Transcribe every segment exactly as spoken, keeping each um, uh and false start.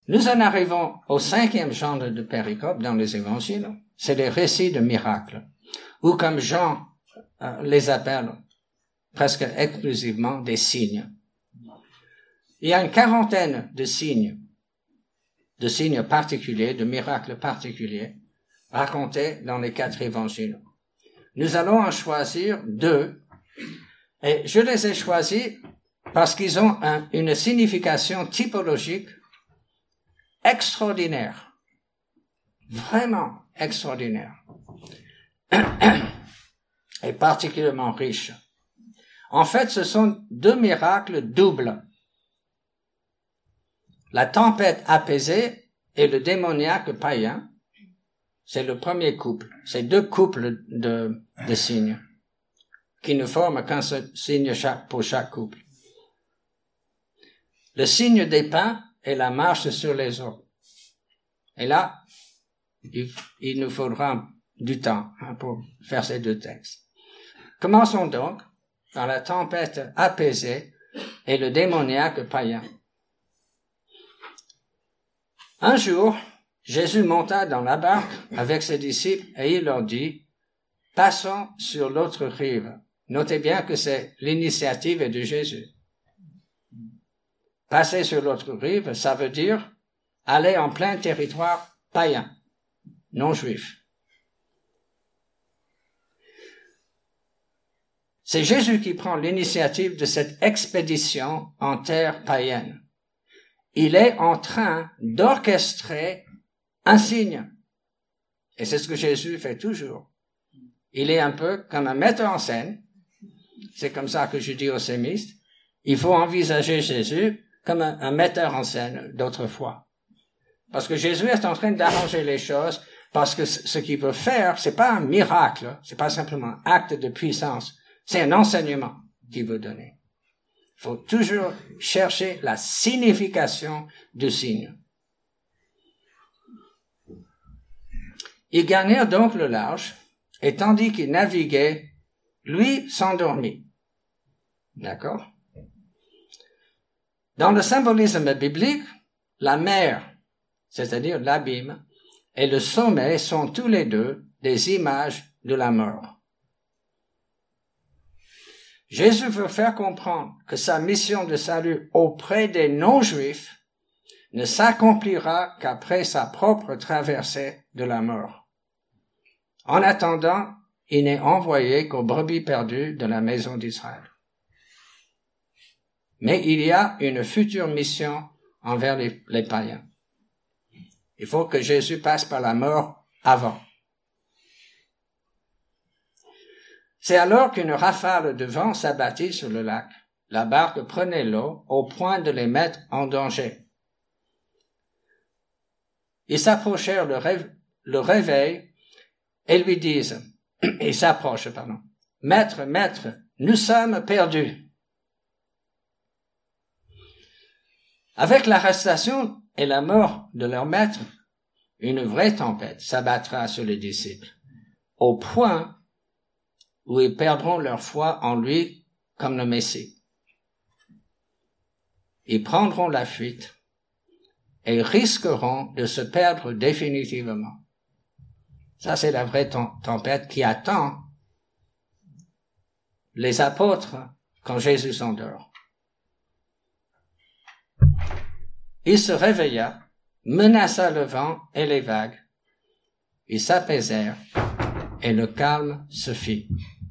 Nous en arrivons au cinquième genre de péricope dans les évangiles. C'est les récits de miracles, ou comme Jean euh, les appelle presque exclusivement des signes. Il y a une quarantaine de signes, de signes particuliers, de miracles particuliers, racontés dans les quatre évangiles. Nous allons en choisir deux, et je les ai choisis parce qu'ils ont un, une signification typologique extraordinaire, vraiment extraordinaire, et particulièrement riche. En fait, ce sont deux miracles doubles. La tempête apaisée et le démoniaque païen, c'est le premier couple. C'est deux couples de, de signes qui ne forment qu'un seul signe chaque, pour chaque couple. Le signe des pains et la marche sur les eaux. Et là, il, il nous faudra du temps hein, pour faire ces deux textes. Commençons donc par la tempête apaisée et le démoniaque païen. Un jour, Jésus monta dans la barque avec ses disciples et il leur dit, « Passons sur l'autre rive. » Notez bien que c'est l'initiative de Jésus. Passer sur l'autre rive, ça veut dire aller en plein territoire païen, non juif. C'est Jésus qui prend l'initiative de cette expédition en terre païenne. Il est en train d'orchestrer un signe. Et c'est ce que Jésus fait toujours. Il est un peu comme un metteur en scène. C'est comme ça que je dis aux sémistes. Il faut envisager Jésus comme un, un metteur en scène d'autrefois. Parce que Jésus est en train d'arranger les choses, parce que ce qu'il veut faire, c'est pas un miracle, c'est pas simplement un acte de puissance, c'est un enseignement qu'il veut donner. Il faut toujours chercher la signification du signe. Ils gagnèrent donc le large, et tandis qu'ils naviguaient, lui s'endormit. D'accord? Dans le symbolisme biblique, la mer, c'est-à-dire l'abîme, et le sommet sont tous les deux des images de la mort. Jésus veut faire comprendre que sa mission de salut auprès des non-juifs ne s'accomplira qu'après sa propre traversée de la mort. En attendant, il n'est envoyé qu'aux brebis perdues de la maison d'Israël. Mais il y a une future mission envers les, les païens. Il faut que Jésus passe par la mort avant. C'est alors qu'une rafale de vent s'abattit sur le lac. La barque prenait l'eau au point de les mettre en danger. Ils s'approchèrent le, réve, le réveil et lui disent, ils s'approchent, pardon, « Maître, maître, nous sommes perdus. » Avec l'arrestation et la mort de leur maître, une vraie tempête s'abattra sur les disciples, au point où ils perdront leur foi en lui comme le Messie. Ils prendront la fuite et risqueront de se perdre définitivement. Ça, c'est la vraie tempête qui attend les apôtres quand Jésus s'endort. Il se réveilla, menaça le vent et les vagues. Ils s'apaisèrent et le calme se fit.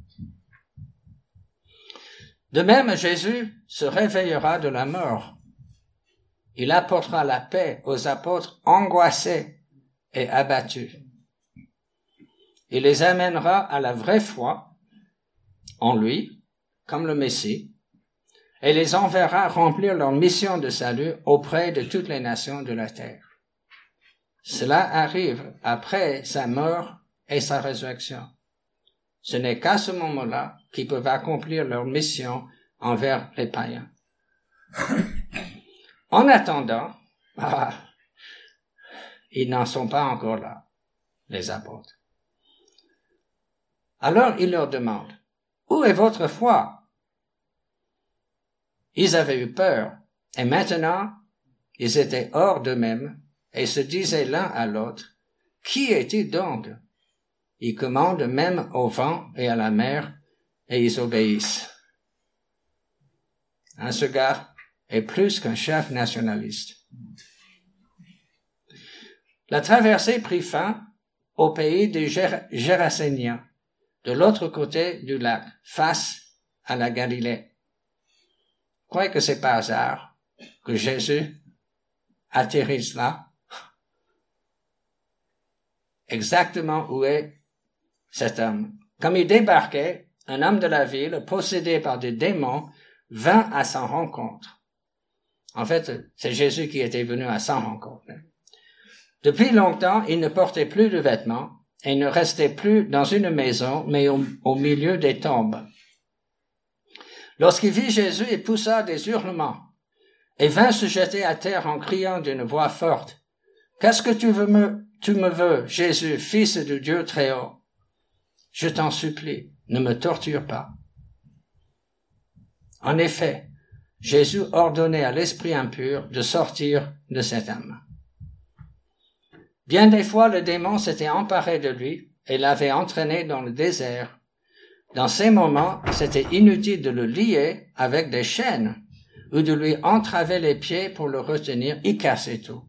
De même, Jésus se réveillera de la mort. Il apportera la paix aux apôtres angoissés et abattus. Il les amènera à la vraie foi en lui, comme le Messie, et les enverra remplir leur mission de salut auprès de toutes les nations de la terre. Cela arrive après sa mort et sa résurrection. Ce n'est qu'à ce moment-là qu'ils peuvent accomplir leur mission envers les païens. En attendant, ah, ils n'en sont pas encore là, les apôtres. Alors il leur demande, « Où est votre foi ?» Ils avaient eu peur, et maintenant, Ils étaient hors d'eux-mêmes et se disaient l'un à l'autre, « Qui est-il donc ?» Ils commandent même au vent et à la mer et ils obéissent. Hein, ce gars est plus qu'un chef nationaliste. La traversée prit fin au pays des Gér- Géraséniens, de l'autre côté du lac, face à la Galilée. Vous croyez que c'est pas hasard que Jésus atterrisse là? Exactement où est cet homme. Comme il débarquait, un homme de la ville, possédé par des démons, vint à sa rencontre. En fait, c'est Jésus qui était venu à sa rencontre. Depuis longtemps, il ne portait plus de vêtements et ne restait plus dans une maison, mais au, au milieu des tombes. Lorsqu'il vit Jésus, il poussa des hurlements et vint se jeter à terre en criant d'une voix forte, « Qu'est-ce que tu veux me, tu me veux, Jésus, fils de Dieu très haut? Je t'en supplie, ne me torture pas. » En effet, Jésus ordonnait à l'esprit impur de sortir de cet homme. Bien des fois, le démon s'était emparé de lui et l'avait entraîné dans le désert. Dans ces moments, c'était inutile de le lier avec des chaînes ou de lui entraver les pieds pour le retenir, il cassait tout.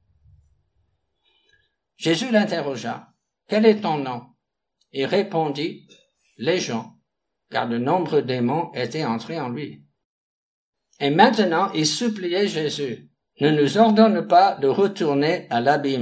Jésus l'interrogea, « Quel est ton nom ?» Il répondit, « Légion », car de nombreux démons étaient entrés en lui. Et maintenant, il suppliait Jésus, « Ne nous ordonne pas de retourner à l'abîme. »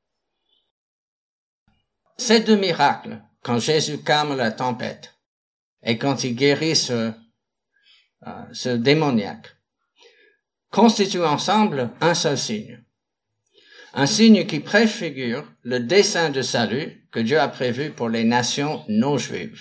Ces deux miracles, quand Jésus calme la tempête et quand il guérit ce, euh, ce démoniaque, constituent ensemble un seul signe. Un signe qui préfigure le dessein de salut que Dieu a prévu pour les nations non juives.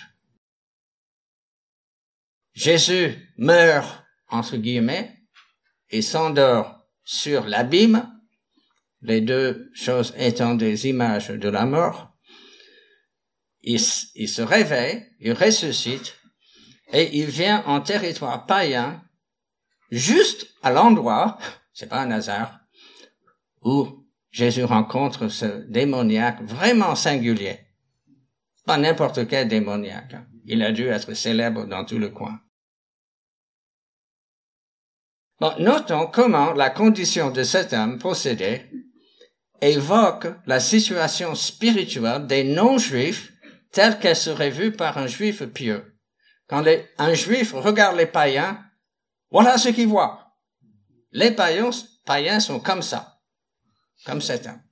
Jésus meurt, entre guillemets, et s'endort sur l'abîme, les deux choses étant des images de la mort. Il, il se réveille, il ressuscite, et il vient en territoire païen, juste à l'endroit, c'est pas un hasard, où Jésus rencontre ce démoniaque vraiment singulier. Pas n'importe quel démoniaque. Il a dû être célèbre dans tout le coin. Bon, notons comment la condition de cet homme possédé évoque la situation spirituelle des non-juifs telle qu'elle serait vue par un juif pieux. Quand les, un juif regarde les païens, voilà ce qu'il voit. Les païens, païens sont comme ça, comme cet homme.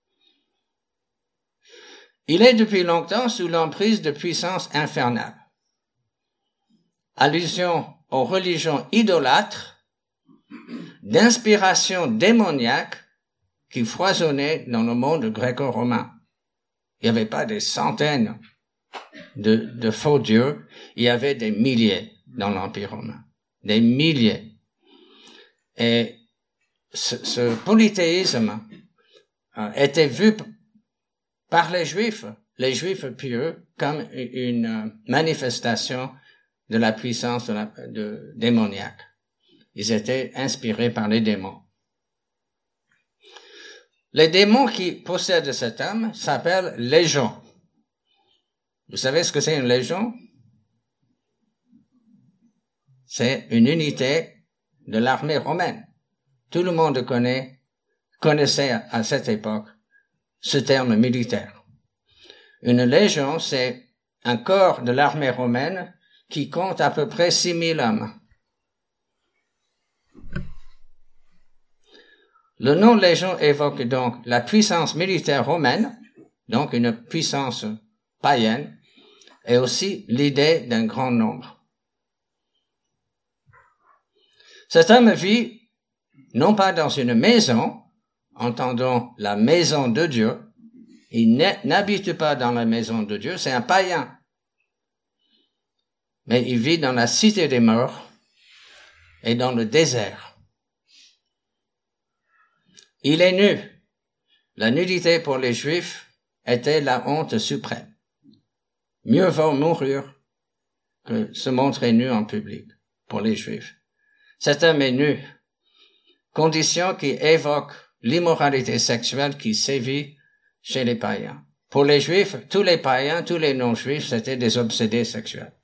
Il est depuis longtemps sous l'emprise de puissances infernales. Allusion aux religions idolâtres, d'inspiration démoniaque qui foisonnaient dans le monde gréco-romain. Il n'y avait pas des centaines de, de faux dieux, il y avait des milliers dans l'Empire romain. Des milliers. Et ce, ce polythéisme euh, était vu par les Juifs, les Juifs pieux, comme une manifestation de la puissance de la, de, démoniaque. Ils étaient inspirés par les démons. Les démons qui possèdent cet homme s'appellent légions. Vous savez ce que c'est une légion? C'est une unité de l'armée romaine. Tout le monde connaît, connaissait à cette époque ce terme militaire. Une légion, c'est un corps de l'armée romaine qui compte à peu près six mille hommes. Le nom légion évoque donc la puissance militaire romaine, donc une puissance païenne, et aussi l'idée d'un grand nombre. Cet homme vit non pas dans une maison, entendons la maison de Dieu, il n'habite pas dans la maison de Dieu, c'est un païen. Mais il vit dans la cité des morts et dans le désert. Il est nu. La nudité pour les Juifs était la honte suprême. Mieux vaut mourir que se montrer nu en public pour les Juifs. Cet homme est nu. condition qui évoque l'immoralité sexuelle qui sévit chez les païens. Pour les Juifs, tous les païens, tous les non-Juifs, c'était des obsédés sexuels.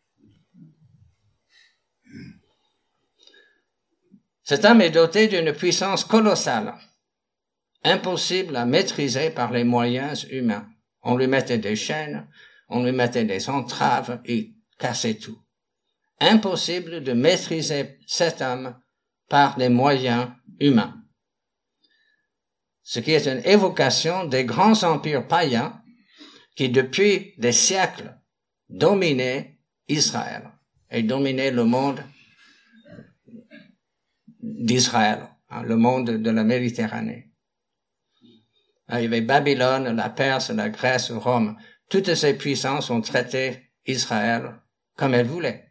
Cet homme est doté d'une puissance colossale, impossible à maîtriser par les moyens humains. On lui mettait des chaînes, on lui mettait des entraves, il cassait tout. Impossible de maîtriser cet homme par les moyens humains. Ce qui est une évocation des grands empires païens qui, depuis des siècles, dominaient Israël et dominaient le monde d'Israël, hein, le monde de la Méditerranée. Il y avait Babylone, la Perse, la Grèce, Rome. Toutes ces puissances ont traité Israël comme elles voulaient.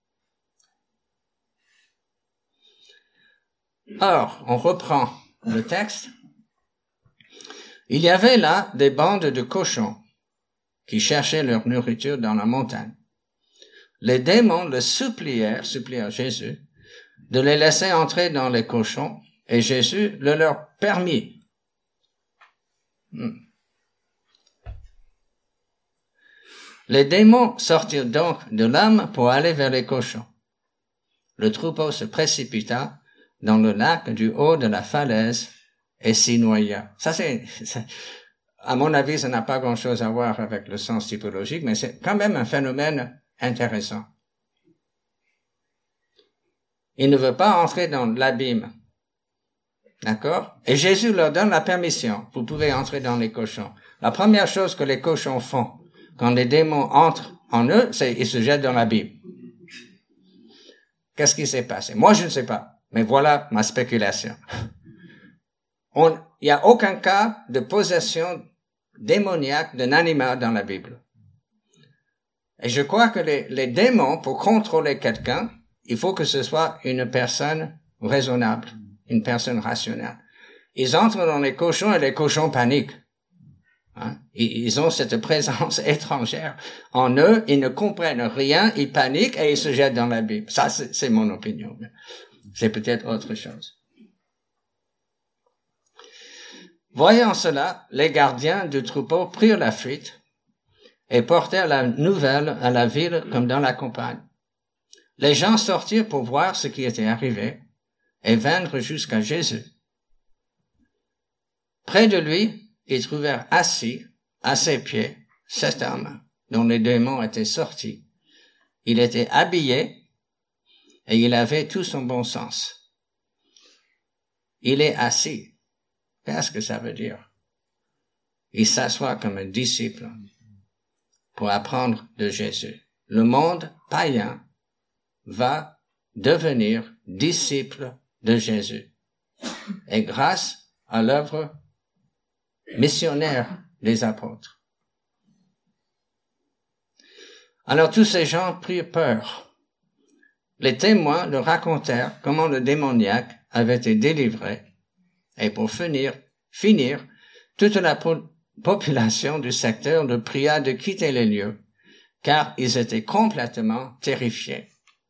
Or, on reprend le texte. Il y avait là des bandes de cochons qui cherchaient leur nourriture dans la montagne. Les démons le supplièrent, supplièrent Jésus, de les laisser entrer dans les cochons, et Jésus le leur permit. Hmm. Les démons sortirent donc de l'âme pour aller vers les cochons. Le troupeau se précipita dans le lac du haut de la falaise et s'y noya. Ça, c'est, c'est, à mon avis, ça n'a pas grand-chose à voir avec le sens typologique, mais c'est quand même un phénomène intéressant. Il ne veut pas entrer dans l'abîme. D'accord? Et Jésus leur donne la permission. Vous pouvez entrer dans les cochons. La première chose que les cochons font quand les démons entrent en eux, c'est ils se jettent dans l'abîme. Qu'est-ce qui s'est passé? Moi, je ne sais pas. Mais voilà ma spéculation. Il n'y a aucun cas de possession démoniaque d'un animal dans la Bible. Et je crois que les, les démons, pour contrôler quelqu'un, il faut que ce soit une personne raisonnable, une personne rationnelle. Ils entrent dans les cochons et les cochons paniquent. Hein? Ils ont cette présence étrangère en eux, ils ne comprennent rien, ils paniquent et ils se jettent dans l'abîme. Ça, c'est, c'est mon opinion. C'est peut-être autre chose. Voyant cela, les gardiens du troupeau prirent la fuite et portèrent la nouvelle à la ville comme dans la campagne. Les gens sortirent pour voir ce qui était arrivé et vinrent jusqu'à Jésus. Près de lui, ils trouvèrent assis, à ses pieds, cet homme dont les démons étaient sortis. Il était habillé et il avait tout son bon sens. Il est assis. Qu'est-ce que ça veut dire? Il s'assoit comme un disciple pour apprendre de Jésus. Le monde païen va devenir disciple de Jésus. Et grâce à l'œuvre missionnaire des apôtres. Alors tous ces gens prirent peur. Les témoins leur racontèrent comment le démoniaque avait été délivré. Et pour finir, finir, toute la po- population du secteur le pria de quitter les lieux, car ils étaient complètement terrifiés.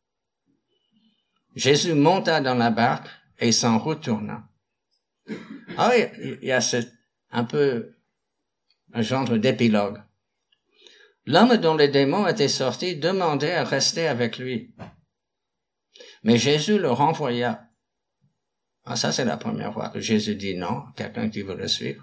Jésus monta dans la barque et s'en retourna. Ah oui, il y a ce, un peu un genre d'épilogue. L'homme dont les démons étaient sortis demandait à rester avec lui. Mais Jésus le renvoya. Ah, ça, c'est la première fois que Jésus dit non à quelqu'un qui veut le suivre.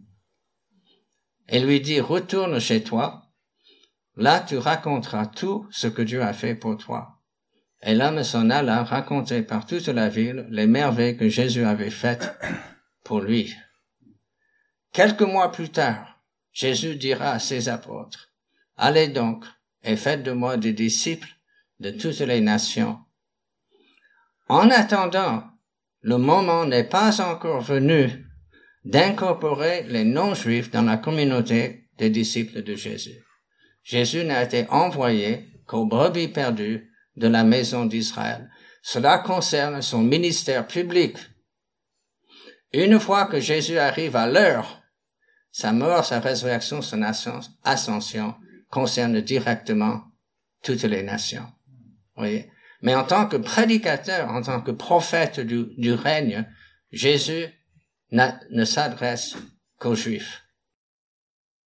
Et lui dit, retourne chez toi. Là, tu raconteras tout ce que Dieu a fait pour toi. Et l'homme s'en alla raconter par toute la ville les merveilles que Jésus avait faites pour lui. Quelques mois plus tard, Jésus dira à ses apôtres, « Allez donc et faites de moi des disciples de toutes les nations. » En attendant, le moment n'est pas encore venu d'incorporer les non-juifs dans la communauté des disciples de Jésus. Jésus n'a été envoyé qu'aux brebis perdues de la maison d'Israël. Cela concerne son ministère public. Une fois que Jésus arrive à l'heure, sa mort, sa résurrection, son ascension concerne directement toutes les nations. Vous voyez? Mais en tant que prédicateur, en tant que prophète du, du règne Jésus ne s'adresse qu'aux Juifs.